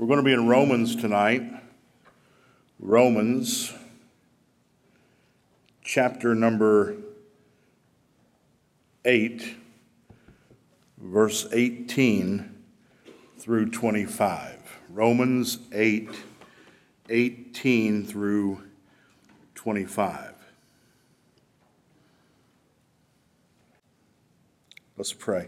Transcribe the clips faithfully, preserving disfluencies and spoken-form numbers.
We're going to be in Romans tonight. Romans chapter number eight, verse eighteen through twenty-five. Romans eight, eighteen through twenty-five. Let's pray.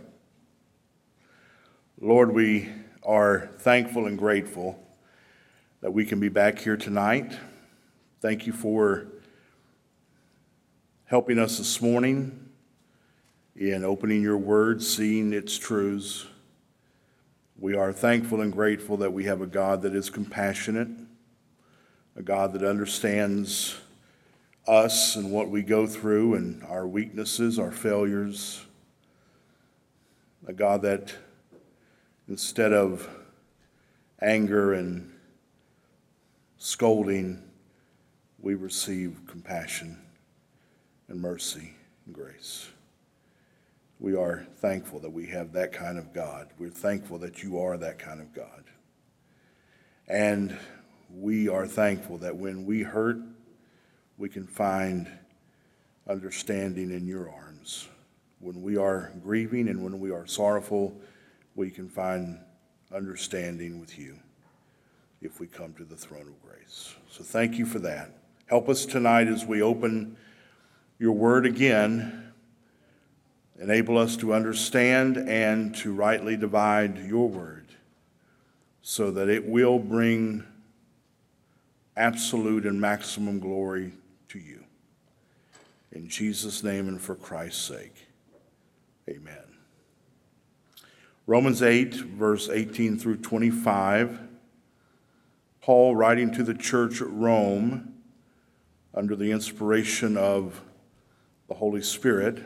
Lord, we are thankful and grateful that we can be back here tonight. Thank you for helping us this morning in opening your word, seeing its truths. We are thankful and grateful that we have a God that is compassionate, a God that understands us and what we go through and our weaknesses, our failures, a God that instead of anger and scolding, we receive compassion and mercy and grace. We are thankful that we have that kind of God. We're thankful that you are that kind of God. And we are thankful that when we hurt, we can find understanding in your arms. When we are grieving and when we are sorrowful, we can find understanding with you if we come to the throne of grace. So thank you for that. Help us tonight as we open your word again. Enable us to understand and to rightly divide your word so that it will bring absolute and maximum glory to you. In Jesus' name and for Christ's sake, amen. Romans eight, verse eighteen through twenty-five, Paul, writing to the church at Rome under the inspiration of the Holy Spirit,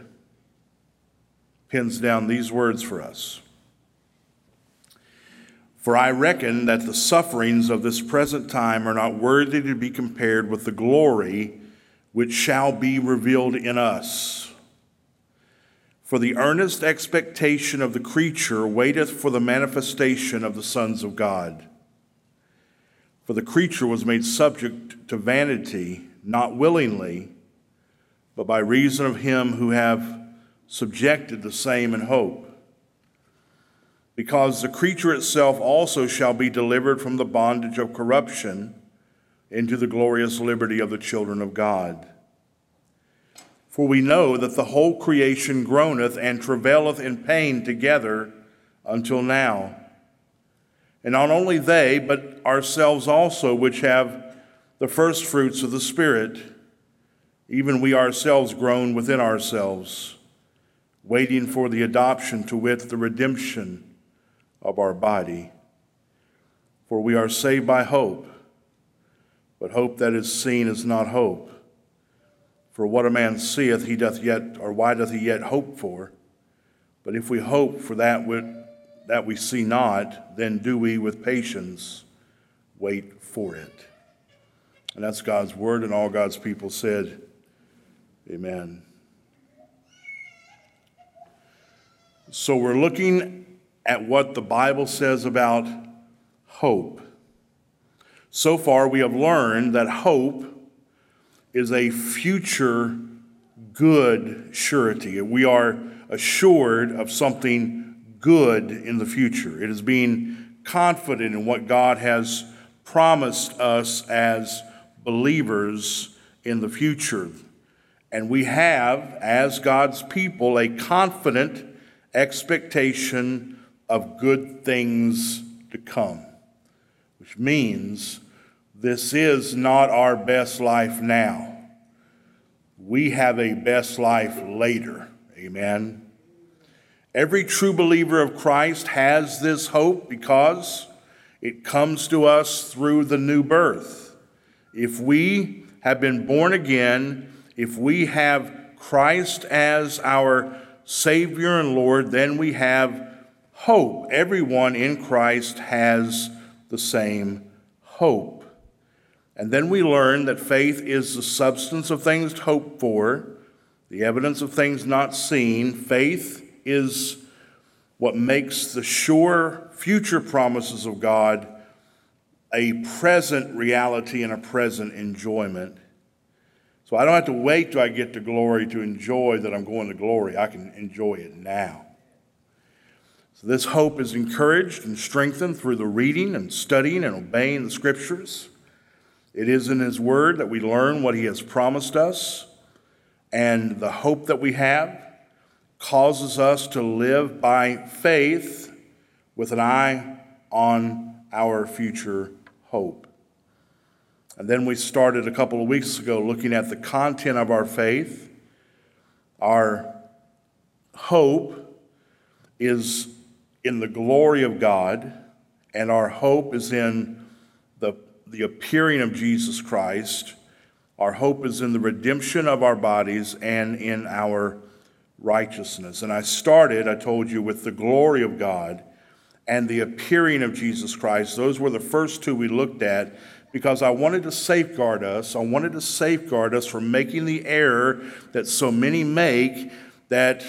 pins down these words for us. For I reckon that the sufferings of this present time are not worthy to be compared with the glory which shall be revealed in us. For the earnest expectation of the creature waiteth for the manifestation of the sons of God. For the creature was made subject to vanity, not willingly, but by reason of him who have subjected the same in hope. Because the creature itself also shall be delivered from the bondage of corruption into the glorious liberty of the children of God. For we know that the whole creation groaneth and travaileth in pain together until now. And not only they, but ourselves also, which have the first fruits of the Spirit, even we ourselves groan within ourselves, waiting for the adoption, to wit, the redemption of our body. For we are saved by hope, but hope that is seen is not hope. For what a man seeth, he doth yet, or why doth he yet hope for? But if we hope for that which, that we see not, then do we with patience wait for it. And that's God's word, and all God's people said, amen. So we're looking at what the Bible says about hope. So far, we have learned that hope is a future good surety. We are assured of something good in the future. It is being confident in what God has promised us as believers in the future. And we have, as God's people, a confident expectation of good things to come, which means this is not our best life now. We have a best life later. Amen. Every true believer of Christ has this hope because it comes to us through the new birth. If we have been born again, if we have Christ as our Savior and Lord, then we have hope. Everyone in Christ has the same hope. And then we learn that faith is the substance of things hoped for, the evidence of things not seen. Faith is what makes the sure future promises of God a present reality and a present enjoyment. So I don't have to wait till I get to glory to enjoy that I'm going to glory. I can enjoy it now. So this hope is encouraged and strengthened through the reading and studying and obeying the Scriptures. It is in His Word that we learn what He has promised us, and the hope that we have causes us to live by faith with an eye on our future hope. And then we started a couple of weeks ago looking at the content of our faith. Our hope is in the glory of God, and our hope is in the, the appearing of Jesus Christ. Our hope is in the redemption of our bodies and in our righteousness. And I started, I told you, with the glory of God and the appearing of Jesus Christ. Those were the first two we looked at because I wanted to safeguard us. I wanted to safeguard us from making the error that so many make, that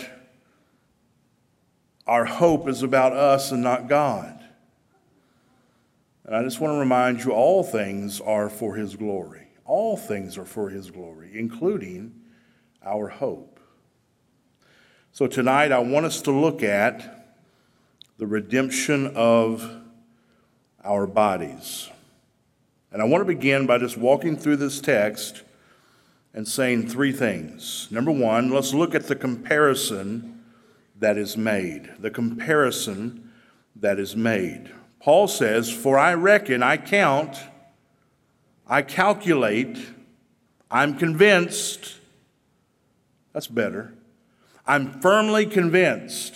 our hope is about us and not God. And I just want to remind you, all things are for His glory. All things are for His glory, including our hope. So tonight I want us to look at the redemption of our bodies. And I want to begin by just walking through this text and saying three things. Number one, let's look at the comparison that is made. The comparison that is made. Paul says, "For I reckon, I count, I calculate, I'm convinced." That's better. I'm firmly convinced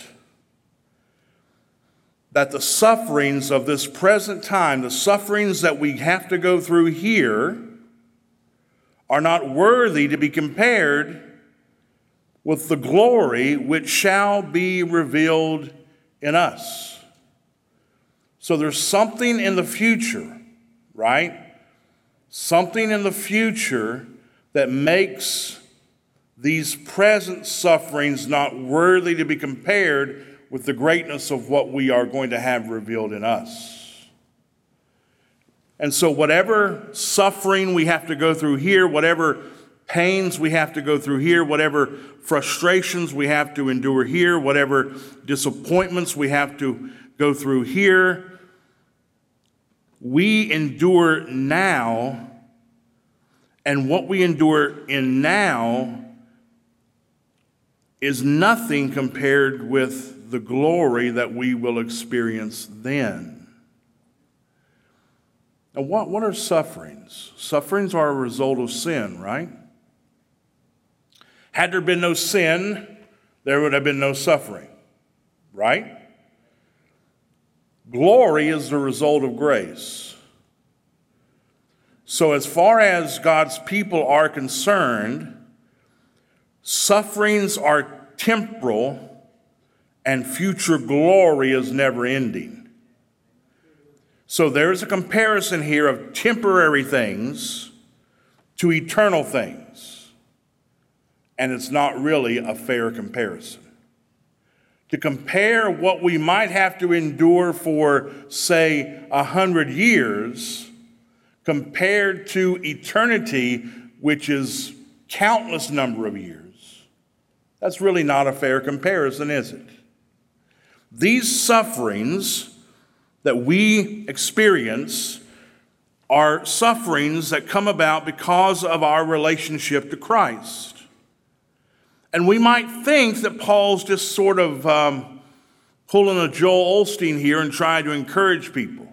that the sufferings of this present time, the sufferings that we have to go through here, are not worthy to be compared with the glory which shall be revealed in us. So there's something in the future, right? Something in the future that makes these present sufferings not worthy to be compared with the greatness of what we are going to have revealed in us. And so whatever suffering we have to go through here, whatever pains we have to go through here, whatever frustrations we have to endure here, whatever disappointments we have to go through here, we endure now, and what we endure in now is nothing compared with the glory that we will experience then. Now, what, what are sufferings? Sufferings are a result of sin, right? Had there been no sin, there would have been no suffering, right? Glory is the result of grace. So as far as God's people are concerned, sufferings are temporal and future glory is never ending. So there's a comparison here of temporary things to eternal things. And it's not really a fair comparison. To compare what we might have to endure for, say, a hundred years compared to eternity, which is countless number of years, that's really not a fair comparison, is it? These sufferings that we experience are sufferings that come about because of our relationship to Christ. And we might think that Paul's just sort of um, pulling a Joel Osteen here and trying to encourage people.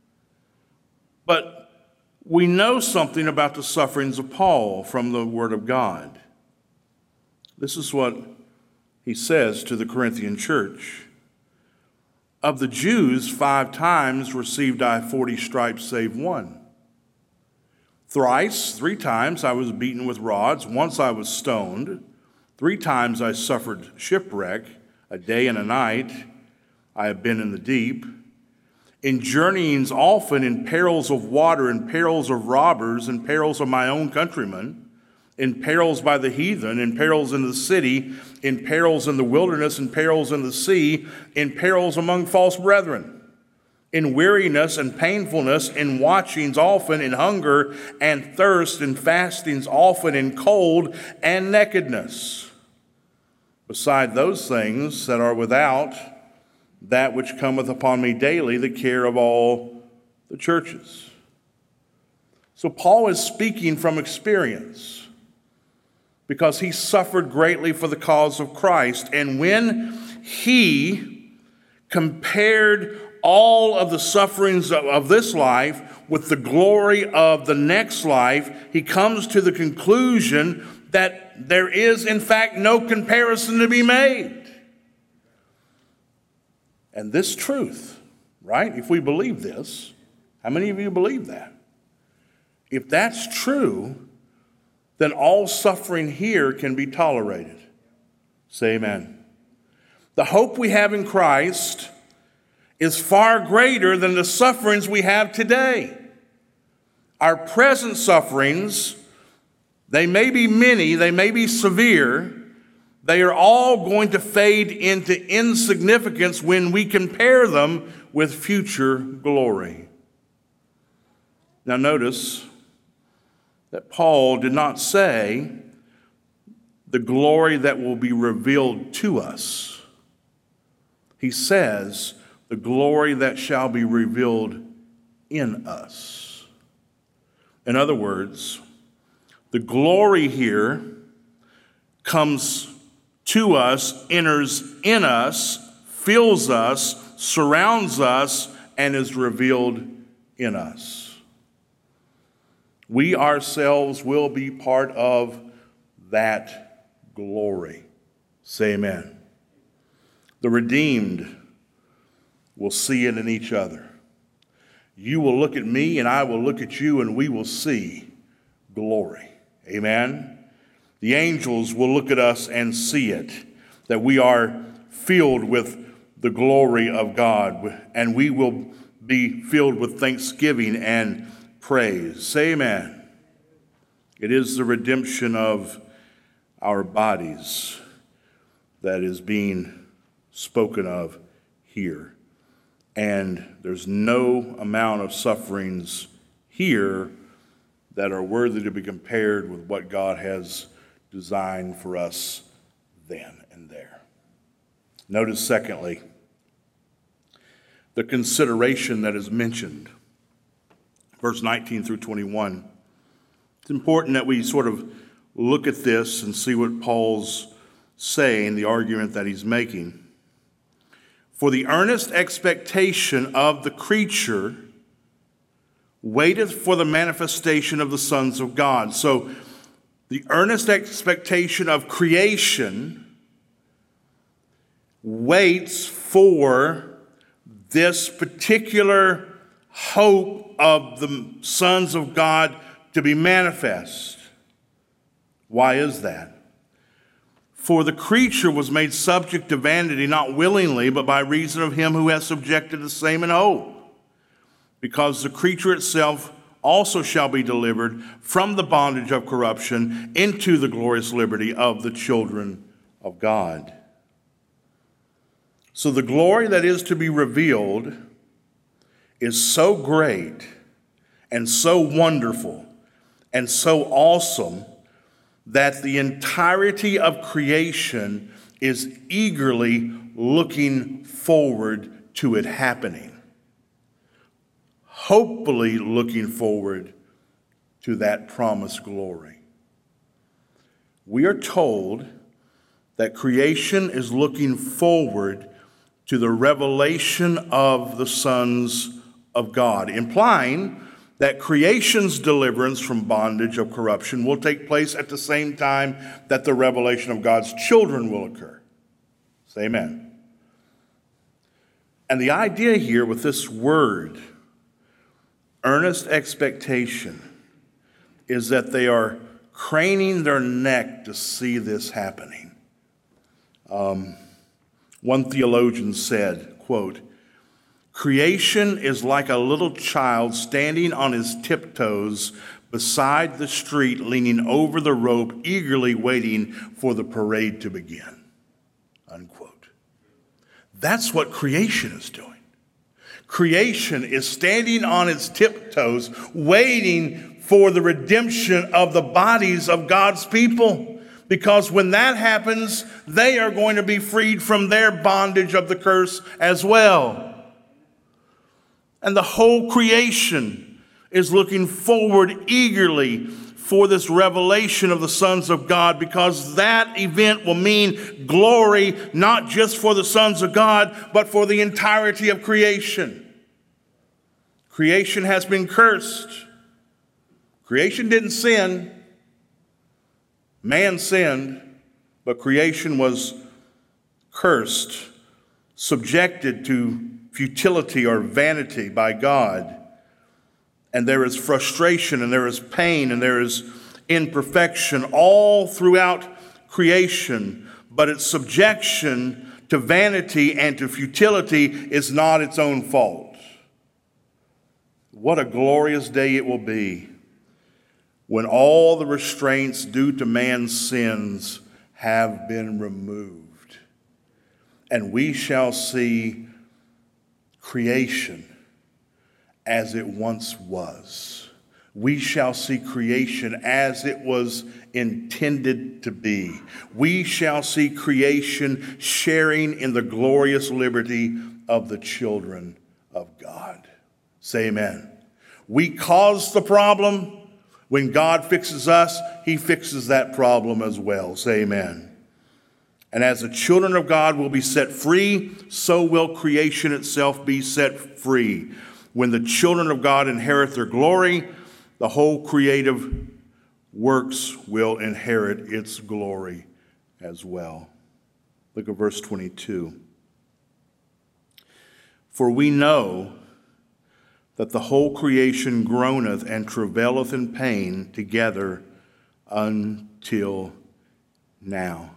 But we know something about the sufferings of Paul from the Word of God. This is what he says to the Corinthian church. Of the Jews, five times received I forty stripes save one. Thrice, three times I was beaten with rods. Once I was stoned. Three times I suffered shipwreck. A day and a night I have been in the deep. In journeyings often, in perils of water, in perils of robbers, in perils of my own countrymen, in perils by the heathen, in perils in the city, in perils in the wilderness, in perils in the sea, in perils among false brethren, in weariness and painfulness, in watchings often, in hunger and thirst, in fastings often, in cold and nakedness. Beside those things that are without, that which cometh upon me daily, the care of all the churches. So Paul is speaking from experience because he suffered greatly for the cause of Christ. And when he compared all of the sufferings of, of this life with the glory of the next life, he comes to the conclusion that there is, in fact, no comparison to be made. And this truth, right? If we believe this, how many of you believe that? If that's true, then all suffering here can be tolerated. Say amen. The hope we have in Christ is far greater than the sufferings we have today. Our present sufferings, they may be many, they may be severe, they are all going to fade into insignificance when we compare them with future glory. Now notice that Paul did not say the glory that will be revealed to us. He says the glory that shall be revealed in us. In other words, the glory here comes to us, enters in us, fills us, surrounds us, and is revealed in us. We ourselves will be part of that glory. Say amen. The redeemed will see it in each other. You will look at me and I will look at you and we will see glory. Amen. The angels will look at us and see it, that we are filled with the glory of God, and we will be filled with thanksgiving and praise. Say amen. It is the redemption of our bodies that is being spoken of here. And there's no amount of sufferings here that are worthy to be compared with what God has designed for us then and there. Notice, secondly, the consideration that is mentioned. Verse nineteen through twenty-one. It's important that we sort of look at this and see what Paul's saying, the argument that he's making. For the earnest expectation of the creature waiteth for the manifestation of the sons of God. So the earnest expectation of creation waits for this particular hope of the sons of God to be manifest. Why is that? For the creature was made subject to vanity, not willingly, but by reason of him who has subjected the same in hope. Because the creature itself also shall be delivered from the bondage of corruption into the glorious liberty of the children of God. So the glory that is to be revealed is so great and so wonderful and so awesome that the entirety of creation is eagerly looking forward to it happening. Hopefully looking forward to that promised glory. We are told that creation is looking forward to the revelation of the sons of God, implying that creation's deliverance from bondage of corruption will take place at the same time that the revelation of God's children will occur. Say amen. And the idea here with this word, earnest expectation, is that they are craning their neck to see this happening. Um, one theologian said, quote, "Creation is like a little child standing on his tiptoes beside the street, leaning over the rope, eagerly waiting for the parade to begin." Unquote. That's what creation is doing. Creation is standing on its tiptoes, waiting for the redemption of the bodies of God's people. Because when that happens, they are going to be freed from their bondage of the curse as well. And the whole creation is looking forward eagerly for this revelation of the sons of God, because that event will mean glory, not just for the sons of God, but for the entirety of creation. Creation has been cursed. Creation didn't sin. Man sinned, but creation was cursed, subjected to futility or vanity by God. And there is frustration, and there is pain, and there is imperfection all throughout creation. But its subjection to vanity and to futility is not its own fault. What a glorious day it will be when all the restraints due to man's sins have been removed, and we shall see creation as it once was. We shall see creation as it was intended to be. We shall see creation sharing in the glorious liberty of the children of God. Say amen. We caused the problem. When God fixes us, he fixes that problem as well. Say amen. And as the children of God will be set free, so will creation itself be set free. When the children of God inherit their glory, the whole creative works will inherit its glory as well. Look at verse twenty-two. For we know that the whole creation groaneth and travaileth in pain together until now.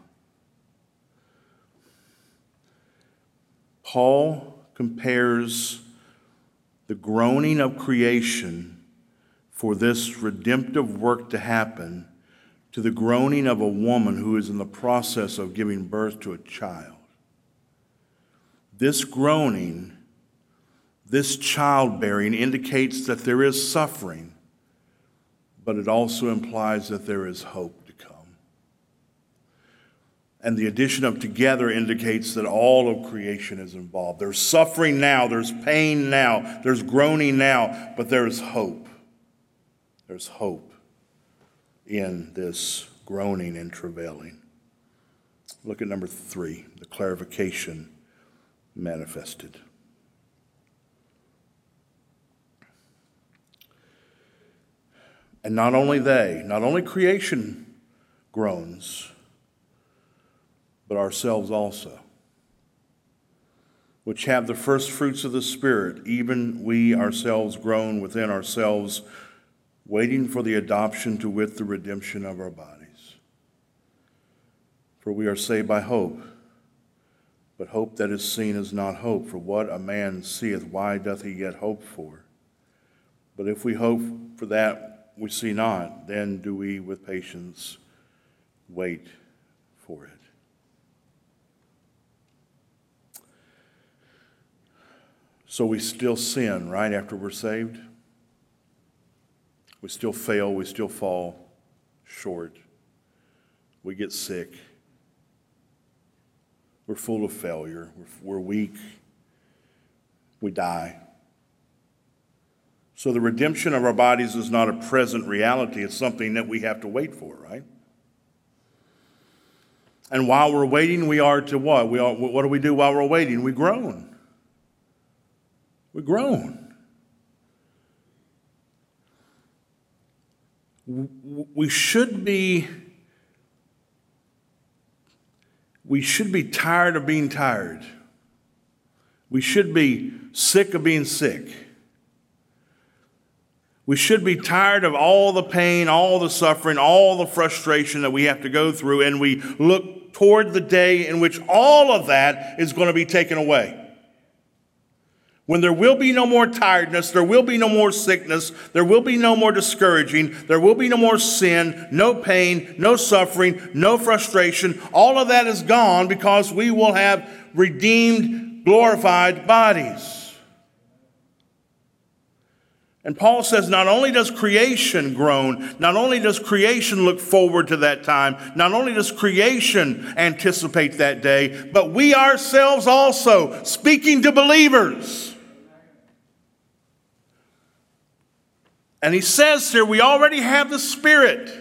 Paul compares the groaning of creation for this redemptive work to happen to the groaning of a woman who is in the process of giving birth to a child. This groaning, this childbearing indicates that there is suffering, but it also implies that there is hope to come. And the addition of together indicates that all of creation is involved. There's suffering now, there's pain now, there's groaning now, but there is hope. There's hope in this groaning and travailing. Look at number three, the clarification manifested. And not only they, not only creation groans, but ourselves also, which have the first fruits of the Spirit, even we ourselves groan within ourselves, waiting for the adoption to wit the redemption of our bodies. For we are saved by hope, but hope that is seen is not hope. For what a man seeth, why doth he yet hope for? But if we hope for that we see not, then do we with patience wait for it. So we still sin right after we're saved. We still fail. We still fall short. We get sick. We're full of failure. We're, we're weak. We die. So the redemption of our bodies is not a present reality. It's something that we have to wait for, right? And while we're waiting, we are to what? We are, what do we do while we're waiting? We groan. We groan. We should be, we should be tired of being tired. We should be sick of being sick. We should be tired of all the pain, all the suffering, all the frustration that we have to go through, and we look toward the day in which all of that is going to be taken away. When there will be no more tiredness, there will be no more sickness, there will be no more discouraging, there will be no more sin, no pain, no suffering, no frustration. All of that is gone because we will have redeemed, glorified bodies. And Paul says not only does creation groan, not only does creation look forward to that time, not only does creation anticipate that day, but we ourselves also, speaking to believers. And he says here, we already have the Spirit.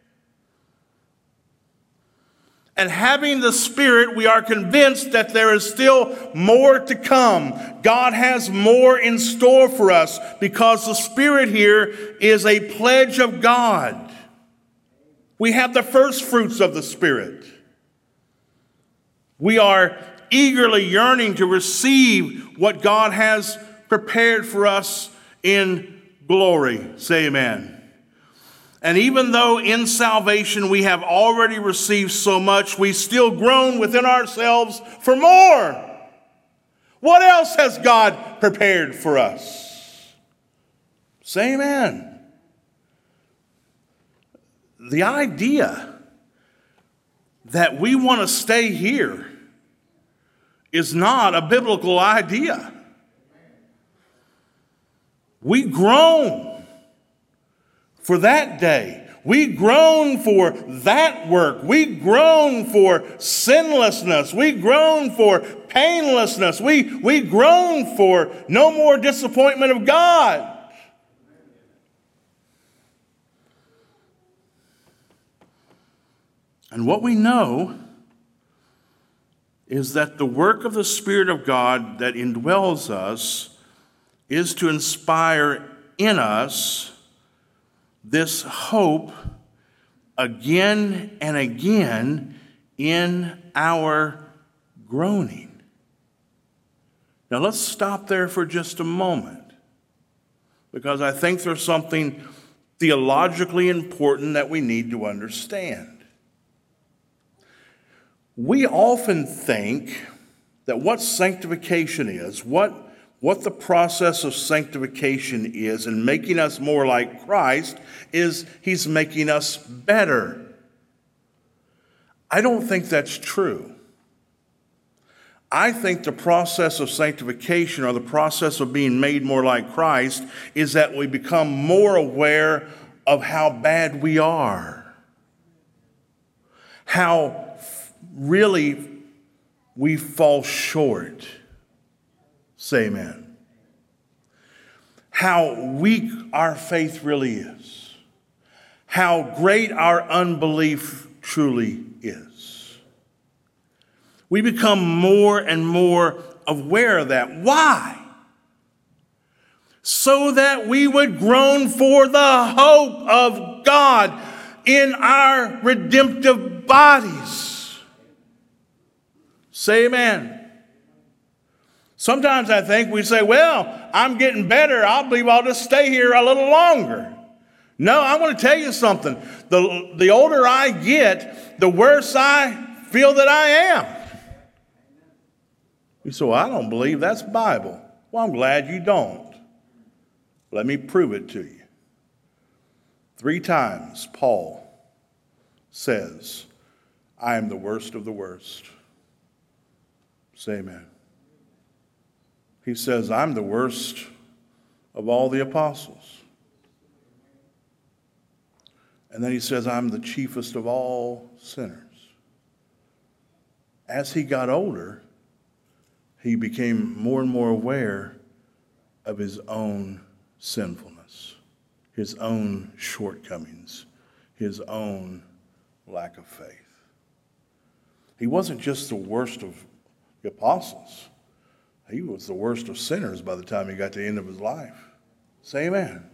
And having the Spirit, we are convinced that there is still more to come. God has more in store for us because the Spirit here is a pledge of God. We have the first fruits of the Spirit. We are eagerly yearning to receive what God has prepared for us in glory. Say amen. And even though in salvation we have already received so much, we still groan within ourselves for more. What else has God prepared for us? Say amen. The idea that we want to stay here is not a biblical idea. We groan for that day. We groan for that work. We groan for sinlessness. We groan for painlessness. We, we groan for no more disappointment of God. And what we know is that the work of the Spirit of God that indwells us is to inspire in us this hope again and again in our groaning. Now let's stop there for just a moment, because I think there's something theologically important that we need to understand. We often think that what sanctification is, what What the process of sanctification is in making us more like Christ is he's making us better. I don't think that's true. I think the process of sanctification, or the process of being made more like Christ, is that we become more aware of how bad we are. How really we fall short. Say amen. How weak our faith really is. How great our unbelief truly is. We become more and more aware of that. Why? So that we would groan for the hope of God in our redemptive bodies. Say amen. Sometimes I think we say, well, I'm getting better. I believe I'll just stay here a little longer. No, I want to tell you something. The, the older I get, the worse I feel that I am. You say, well, I don't believe that's Bible. Well, I'm glad you don't. Let me prove it to you. Three times Paul says, I am the worst of the worst. Say amen. He says, I'm the worst of all the apostles. And then he says, I'm the chiefest of all sinners. As he got older, he became more and more aware of his own sinfulness, his own shortcomings, his own lack of faith. He wasn't just the worst of the apostles. He was the worst of sinners by the time he got to the end of his life. Say amen.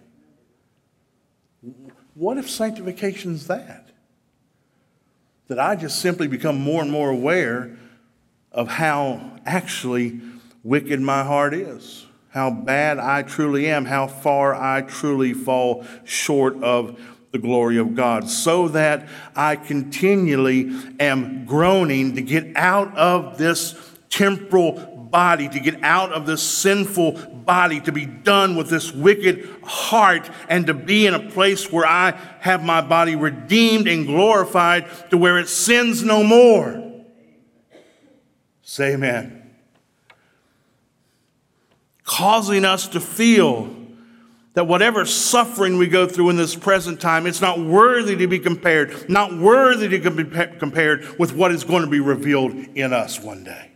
What if sanctification's that? That I just simply become more and more aware of how actually wicked my heart is, how bad I truly am, how far I truly fall short of the glory of God, so that I continually am groaning to get out of this temporal body, to get out of this sinful body, to be done with this wicked heart, and to be in a place where I have my body redeemed and glorified to where it sins no more. Say amen. Causing us to feel That whatever suffering we go through in this present time, it's not worthy to be compared, not worthy to be compared with what is going to be revealed in us one day.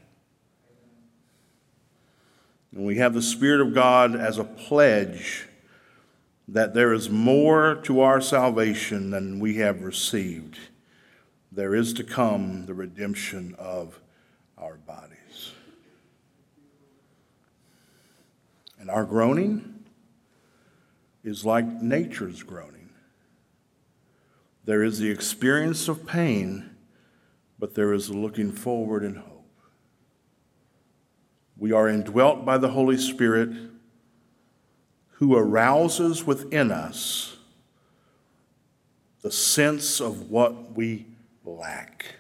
And we have the Spirit of God as a pledge that there is more to our salvation than we have received. There is to come the redemption of our bodies. And our groaning is like nature's groaning. There is the experience of pain, but there is a looking forward in hope. We are indwelt by the Holy Spirit, who arouses within us the sense of what we lack.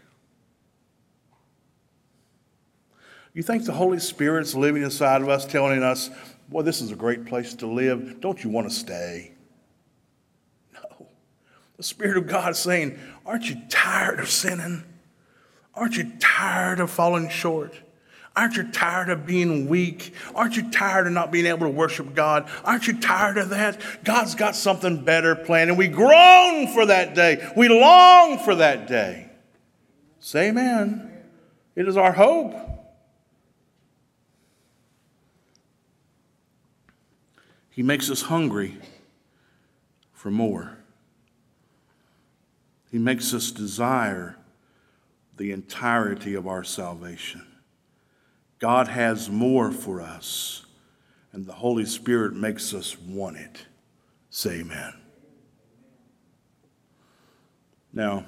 You think the Holy Spirit's living inside of us, telling us, boy, this is a great place to live. Don't you want to stay? No. The Spirit of God is saying, aren't you tired of sinning? Aren't you tired of falling short? Aren't you tired of being weak? Aren't you tired of not being able to worship God? Aren't you tired of that? God's got something better planned, and we groan for that day. We long for that day. Say amen. It is our hope. He makes us hungry for more. He makes us desire the entirety of our salvation. God has more for us, and the Holy Spirit makes us want it. Say amen. Now,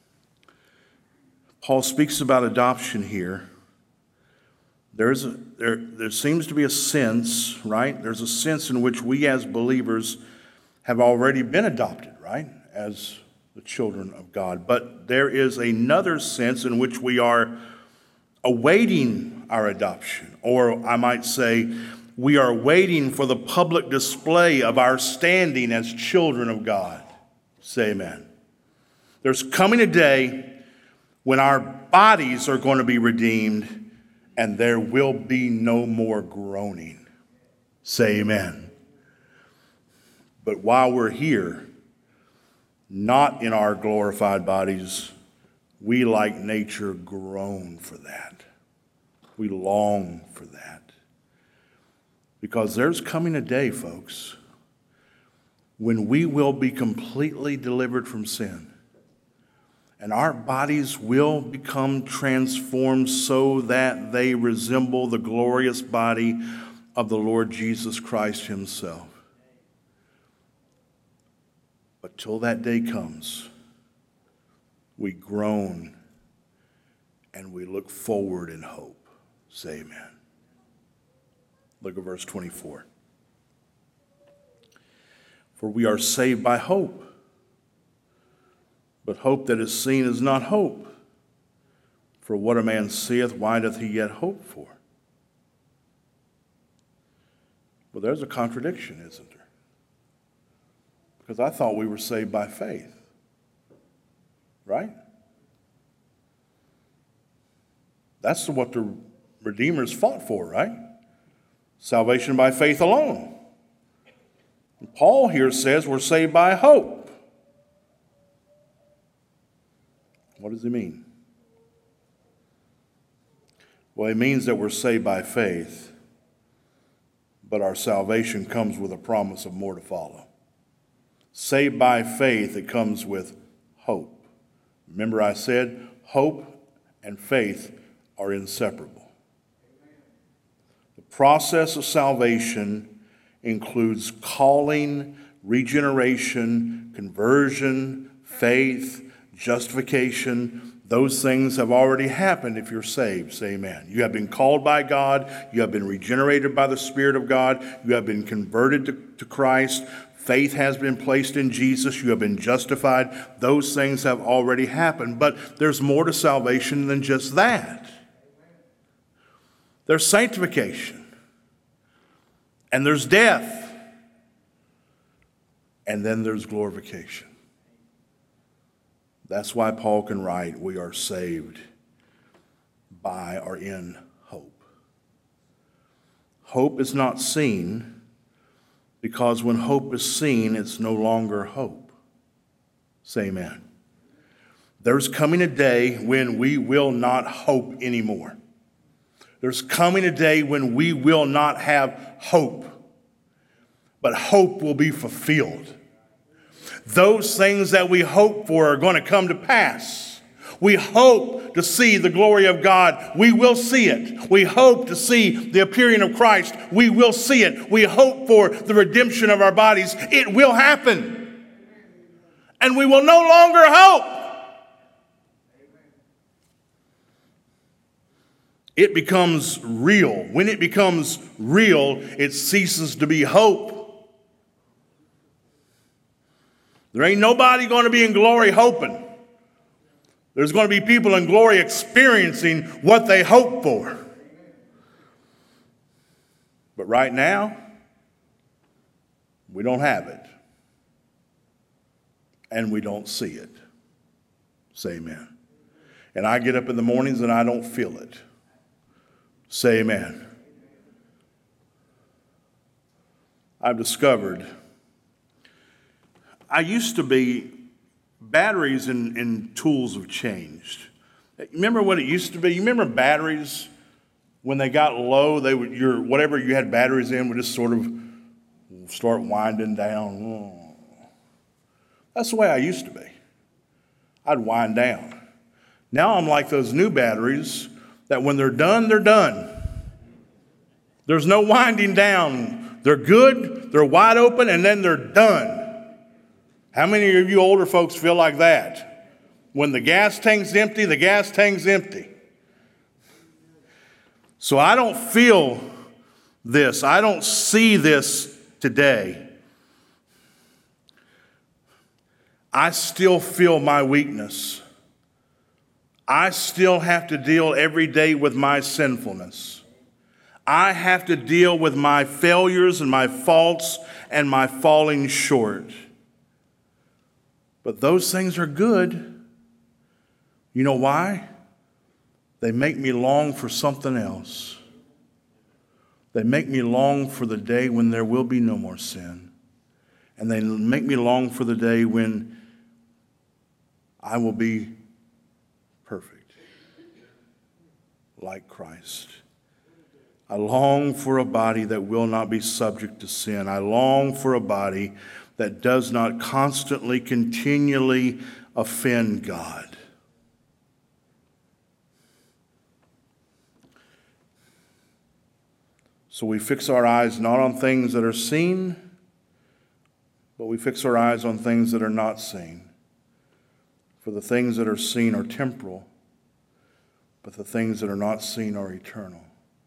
Paul speaks about adoption here. There's a, there, there seems to be a sense, right? There's a sense in which we as believers have already been adopted, right? As the children of God. But there is another sense in which we are awaiting our adoption. Or I might say, we are waiting for the public display of our standing as children of God. Say amen. There's coming a day when our bodies are going to be redeemed, and there will be no more groaning. Say amen. But while we're here, not in our glorified bodies, we, like nature, groan for that. We long for that. Because there's coming a day, folks, when we will be completely delivered from sin. And our bodies will become transformed so that they resemble the glorious body of the Lord Jesus Christ himself. But till that day comes, we groan and we look forward in hope. Say amen. Look at verse twenty-four. For we are saved by hope. But hope that is seen is not hope. For what a man seeth, why doth he yet hope for? Well, there's a contradiction, isn't there? Because I thought we were saved by faith. Right? That's what the Redeemers fought for, right? Salvation by faith alone. And Paul here says we're saved by hope. What does he mean? Well, it means that we're saved by faith, but our salvation comes with a promise of more to follow. Saved by faith, it comes with hope. Remember I said hope and faith are inseparable. The process of salvation includes calling, regeneration, conversion, faith, justification. Those things have already happened if you're saved. Say amen. You have been called by God. You have been regenerated by the Spirit of God. You have been converted to, to Christ. Faith has been placed in Jesus. You have been justified. Those things have already happened. But there's more to salvation than just that. There's sanctification. And there's death. And then there's glorification. That's why Paul can write, we are saved by or in hope. Hope is not seen Because when hope is seen, it's no longer hope. Say amen. There's coming a day when we will not hope anymore. There's coming a day when we will not have hope, but hope will be fulfilled. Those things that we hope for are going to come to pass. We hope to see the glory of God. We will see it. We hope to see the appearing of Christ. We will see it. We hope for the redemption of our bodies. It will happen. And we will no longer hope. It becomes real. When it becomes real, it ceases to be hope. There ain't nobody going to be in glory hoping. There's going to be people in glory experiencing what they hope for. But right now, we don't have it. And we don't see it. Say amen. And I get up in the mornings and I don't feel it. Say amen. I've discovered I used to be, batteries and, and tools have changed. Remember what it used to be? You remember batteries, when they got low, they would, your, whatever you had batteries in would just sort of start winding down. That's the way I used to be. I'd wind down. Now I'm like those new batteries that when they're done, they're done. There's no winding down. They're good, they're wide open, and then they're done. How many of you older folks feel like that? When the gas tank's empty, the gas tank's empty. So I don't feel this. I don't see this today. I still feel my weakness. I still have to deal every day with my sinfulness. I have to deal with my failures and my faults and my falling short. But those things are good. You know why? They make me long for something else. They make me long for the day when there will be no more sin. And they make me long for the day when I will be perfect, like Christ. I long for a body that will not be subject to sin. I long for a body that does not constantly, continually offend God. So we fix our eyes not on things that are seen, but we fix our eyes on things that are not seen. For the things that are seen are temporal, but the things that are not seen are eternal.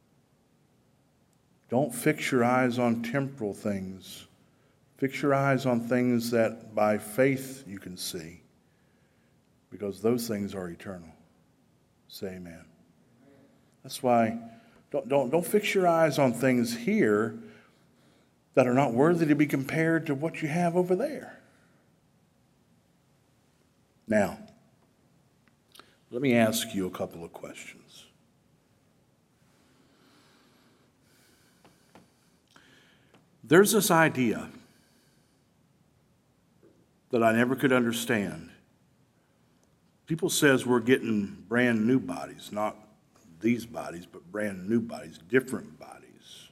Don't fix your eyes on temporal things. Fix your eyes on things that by faith you can see, because those things are eternal. Say amen. That's why don't, don't, don't fix your eyes on things here that are not worthy to be compared to what you have over there. Now, let me ask you a couple of questions. There's this idea that I never could understand. People says we're getting brand new bodies, not these bodies, but brand new bodies, different bodies.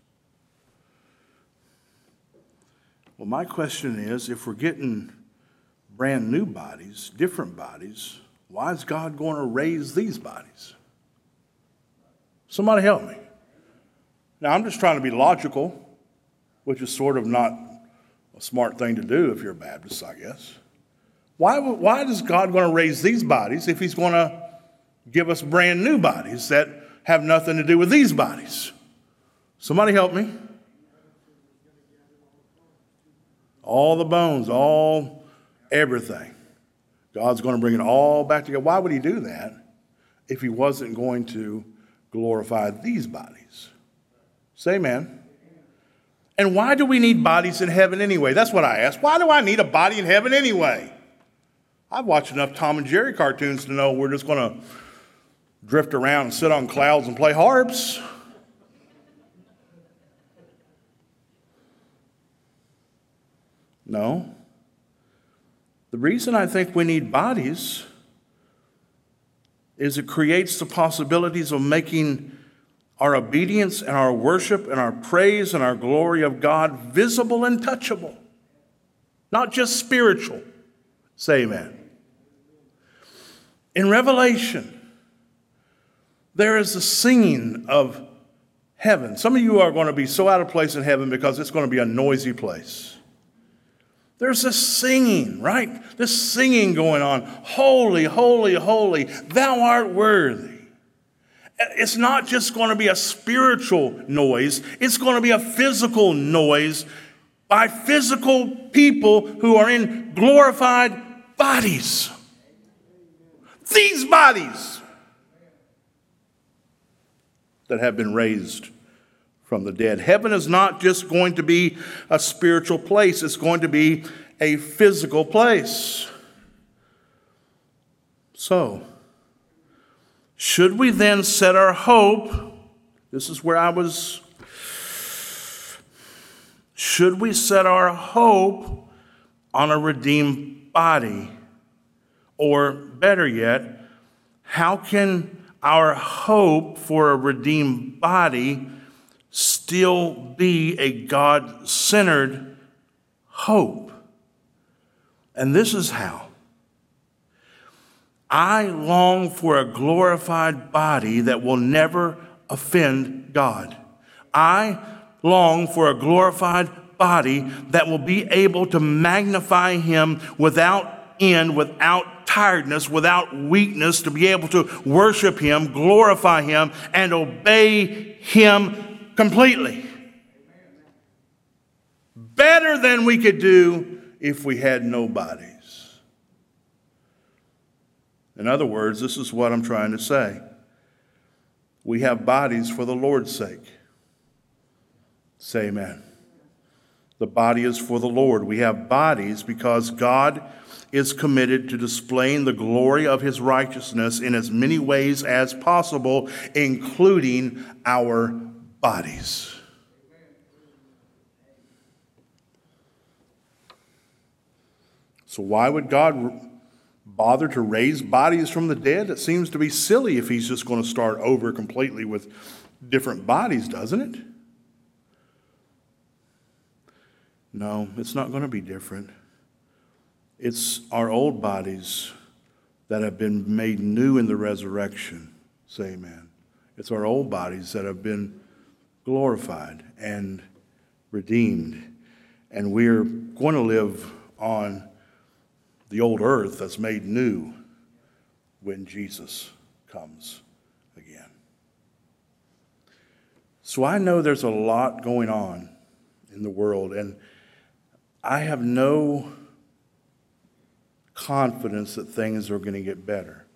Well, my question is, if we're getting brand new bodies, different bodies, why is God going to raise these bodies? Somebody help me. Now, I'm just trying to be logical, which is sort of not a smart thing to do if you're a Baptist, I guess. Why, why is God going to raise these bodies if he's going to give us brand new bodies that have nothing to do with these bodies? Somebody help me. All the bones, all everything. God's going to bring it all back together. Why would he do that if he wasn't going to glorify these bodies? Say amen. And why do we need bodies in heaven anyway? That's what I ask. Why do I need a body in heaven anyway? I've watched enough Tom and Jerry cartoons to know we're just going to drift around and sit on clouds and play harps. No. The reason I think we need bodies is it creates the possibilities of making our obedience and our worship and our praise and our glory of God visible and touchable, not just spiritual. Say amen. In Revelation, there is a singing of heaven. Some of you are going to be so out of place in heaven because it's going to be a noisy place. There's this singing, right? This singing going on. Holy, holy, holy, thou art worthy. It's not just going to be a spiritual noise. It's going to be a physical noise by physical people who are in glorified bodies. These bodies that have been raised from the dead. Heaven is not just going to be a spiritual place. It's going to be a physical place. So, should we then set our hope, this is where I was, should we set our hope on a redeemed body? Or better yet, how can our hope for a redeemed body still be a God-centered hope? And this is how. I long for a glorified body that will never offend God. I long for a glorified body that will be able to magnify him without end, without tiredness, without weakness, to be able to worship him, glorify him, and obey him completely. Better than we could do if we had no bodies. In other words, this is what I'm trying to say. We have bodies for the Lord's sake. Say amen. The body is for the Lord. We have bodies because God is committed to displaying the glory of his righteousness in as many ways as possible, including our bodies. So why would God bother to raise bodies from the dead? It seems to be silly if he's just going to start over completely with different bodies, doesn't it? No, it's not going to be different. It's our old bodies that have been made new in the resurrection. Say amen. It's our old bodies that have been glorified and redeemed. And we're going to live on the old earth that's made new when Jesus comes again. So I know there's a lot going on in the world, and I have no confidence that things are going to get better.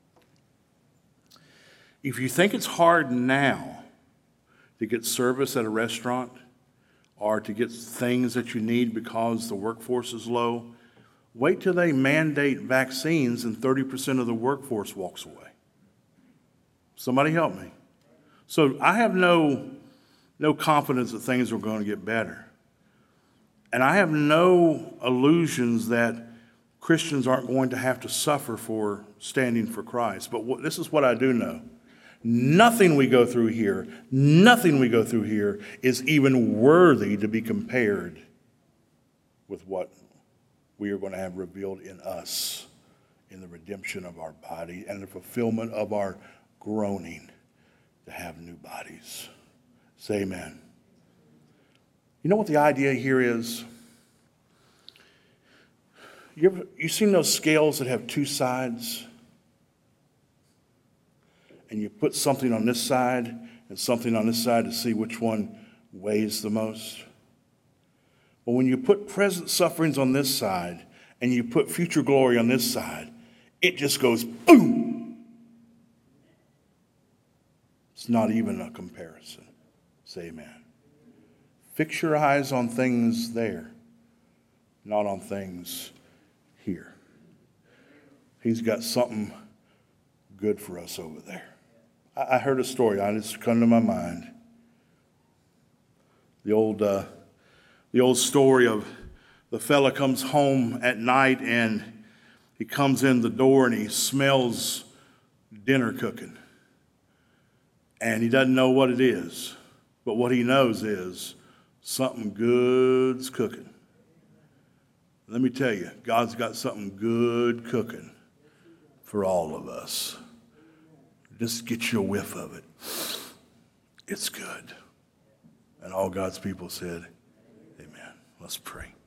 If you think it's hard now to get service at a restaurant or to get things that you need because the workforce is low, wait till they mandate vaccines and thirty percent of the workforce walks away. Somebody help me. So I have no, no confidence that things are going to get better. And I have no illusions that Christians aren't going to have to suffer for standing for Christ. But what, this is what I do know. Nothing we go through here, nothing we go through here is even worthy to be compared with what we are going to have revealed in us in the redemption of our body and the fulfillment of our groaning to have new bodies. Say amen. You know what the idea here is? You ever, you seen those scales that have two sides? And you put something on this side and something on this side to see which one weighs the most? But when you put present sufferings on this side and you put future glory on this side, it just goes boom. It's not even a comparison. Say amen. Fix your eyes on things there, not on things here. He's got something good for us over there. I heard a story. I just come to my mind. The old, uh, the old story of the fella comes home at night and he comes in the door and he smells dinner cooking. And he doesn't know what it is, but what he knows is something good's cooking. Let me tell you, God's got something good cooking for all of us. Just get you a whiff of it. It's good. And all God's people said, amen. Let's pray.